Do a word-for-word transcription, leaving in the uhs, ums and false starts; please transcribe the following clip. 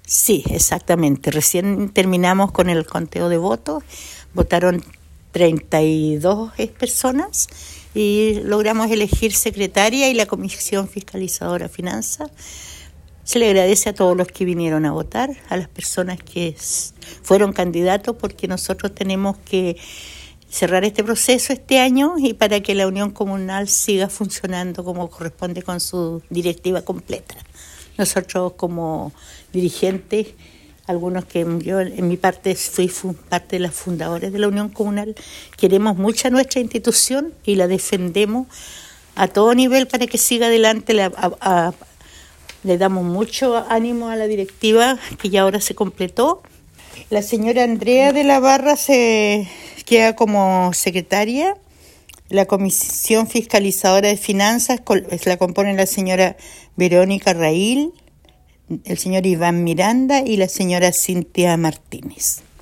Sí, exactamente. Recién terminamos con el conteo de votos. Votaron treinta y dos personas y logramos elegir secretaria y la Comisión Fiscalizadora Finanzas. Se le agradece a todos los que vinieron a votar, a las personas que fueron candidatos, porque nosotros tenemos que cerrar este proceso este año y para que la Unión Comunal siga funcionando como corresponde con su directiva completa. Nosotros como dirigentes, algunos que yo en mi parte fui parte de las fundadoras de la Unión Comunal, queremos mucho a nuestra institución y la defendemos a todo nivel para que siga adelante. La, a, a, le damos mucho ánimo a la directiva que ya ahora se completó. La señora Andrea de la Barra se queda como secretaria. La Comisión Fiscalizadora de Finanzas la componen la señora Verónica Raíl, el señor Iván Miranda y la señora Cintia Martínez.